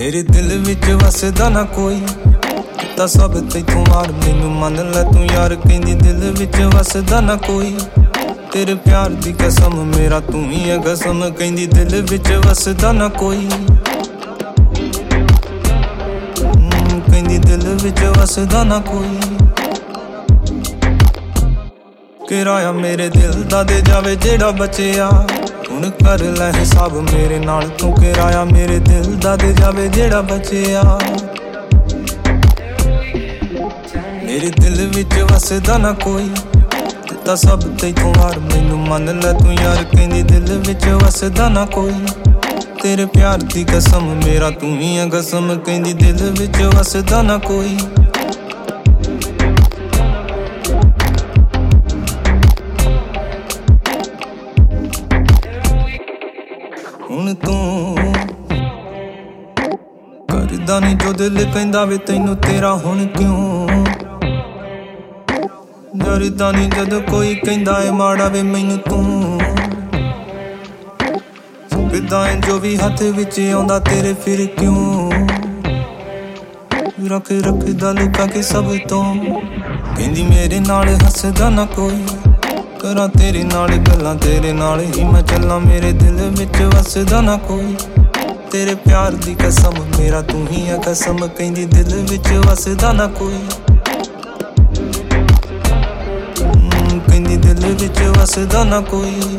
मेरे दिल विच वसदा ना कोई, ता सब तैथों मार मैनू मन लै तू यार। कहंदी दिल विच वसदा ना कोई, तेरे प्यार दी कसम मेरा तू ही है कसम। कहंदी दिल विच वसदा ना कोई, कहंदी दिल विच वसदा ना कोई। किराया मेरे दिल दा दे जावे जेड़ा बचिया, हुण कर लै हिसाब मेरे नाल तू। किराया मेरे दिल दा दे जावे जेड़ा बचिया, मेरे दिल विच वसदा ना कोई, ता सब तैथों हार मैनू मन लै तू यार। कहंदी दिल विच वसदा ना कोई, तेरे प्यार दी कसम मेरा तू ही है कसम। कहंदी दिल विच वसदा ना कोई, हुण तू करदा नहीं जो दिल कहंदा वे तैनू तेरा हुण क्यों। डरदा नहीं जद कोई कहंदा है माड़ा वे मैनू तू। चुकदा है जो भी हथ विच आउंदा तेरे फिर क्यों। रख रखदा लुका के सब तो, कहंदी मेरे नाल हसदा ना कोई, करा तेरे नाल गल्लां तेरे नाल ही मैं चलां। मेरे दिल विच वसदा ना कोई, तेरे प्यार दी कसम मेरा तू ही है कसम। कहंदी दिल विच वसदा ना कोई, कहंदी दिल विच वसदा ना कोई।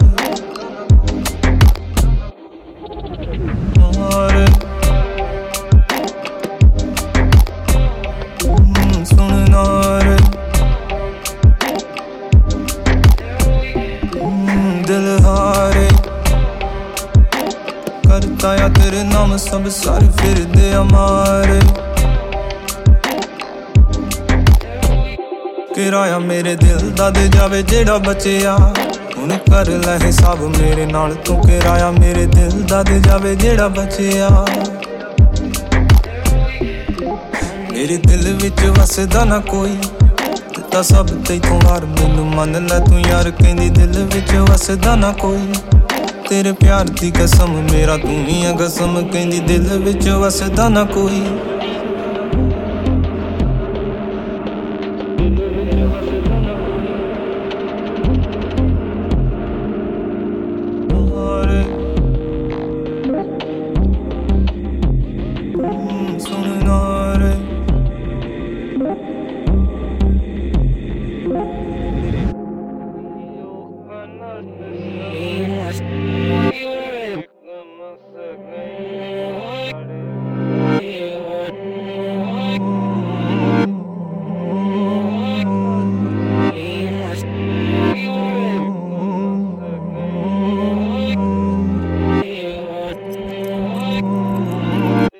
सुन नार दिल हारे करता या तेरे नाम सब सारे फिर दे हमारे। किराया मेरे दिल दा दे जावे जेड़ा बचिया, हुण कर लै हिसाब मेरे नाल तू। किराया मेरे दिल दा दे जावे जेड़ा बचिया, मेरे दिल विच वसदा ना कोई, ता सब तैथों हार मैनू मन लै तू यार। कहंदी दिल विच वसदा ना कोई, तेरे प्यार दी कसम मेरा तू ही है कसम। कहंदी दिल विच वसदा ना कोई।